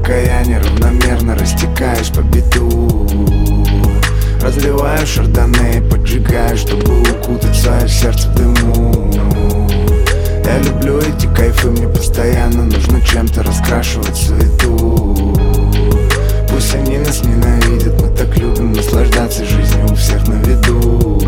покаяния равномерно растекаешь по биту. Разливаю шардоне, поджигаю, чтобы укутать свое сердце в дыму. Я люблю эти кайфы, мне постоянно нужно чем-то раскрашивать суету. Пусть они нас ненавидят, мы так любим наслаждаться жизнью у всех на виду.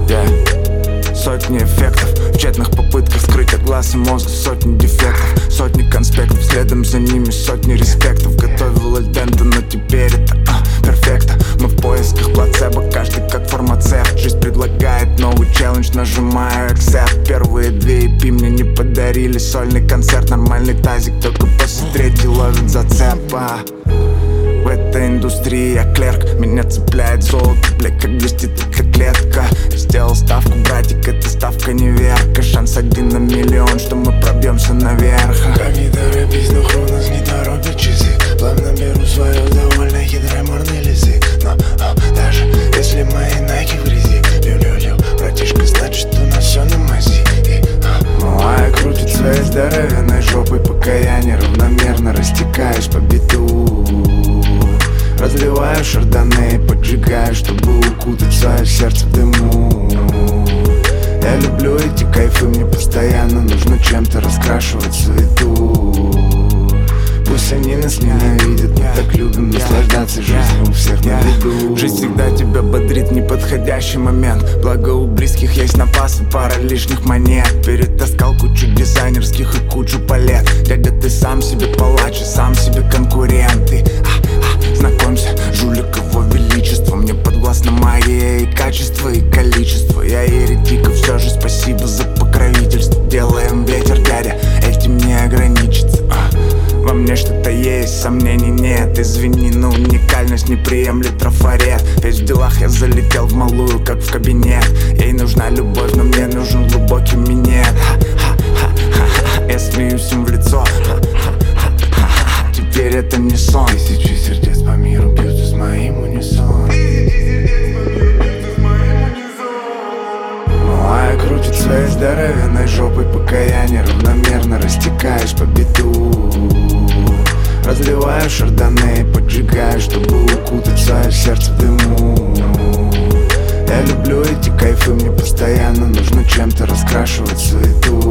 Сотни эффектов в тщетных попытках скрыть от глаз и мозга сотни дефектов, сотни конспектов, следом за ними сотни респектов. Готовил альдента, но теперь это перфекто. Мы в поисках плацебо, каждый как фармацевт. Жизнь предлагает новый челлендж, нажимаю accept. Первые 2 EP мне не подарили сольный концерт. Нормальный тазик, только после 3-й ловит зацепа. В этой индустрии я клерк, меня цепляет золото, блядь, как блестит эта клетка. Сделал ставку, братик, эта ставка неверка. Шанс 1 на миллион, что мы пробьемся наверх. Как не торопись, но хронос не торопит часы. Плавно беру свое довольно хитрой морной лизы. Но даже если мои найки в грязи, лю-лю-лю, братишка, значит у нас все на мази. Малая крутит своей здоровенной жопой покаяние, равномерно растекаешь по биту. Разливаю шардоне, поджигаю, чтобы укутать свое сердце в дыму. Я люблю эти кайфы, мне постоянно нужно чем-то раскрашивать суету. Пусть они нас ненавидят, мы так любим наслаждаться жизнью у всех на виду. Жизнь всегда тебя бодрит в неподходящий момент. Благо у близких есть напасы, пара лишних монет. Перетаскал кучу дизайнерских и кучу палет. Дядя, ты сам себе палач и сам себе конкурент. Ты знакомься, жулик его величество. Мне подвластна магия и качество, и количество. Я еретик, и все же спасибо за покровительство. Делаем ветер, дядя, этим не ограничится. Во мне что-то есть, сомнений нет. Извини, но уникальность не приемлет трафарет. Ведь в делах я залетел в малую, как в кабинет. Ей нужна любовь, но мне нужен глубокий минет. Я смеюсь им в лицо. Теперь это не сон. Тысячи сердец по миру бьются с моим унисоном. Малая крутит своей здоровенной жопой покаяние, равномерно растекаешь по биту. Разливаю шардоне, поджигаю, чтобы укутать свое сердце в дыму. Я люблю эти кайфы, мне постоянно нужно чем-то раскрашивать суету.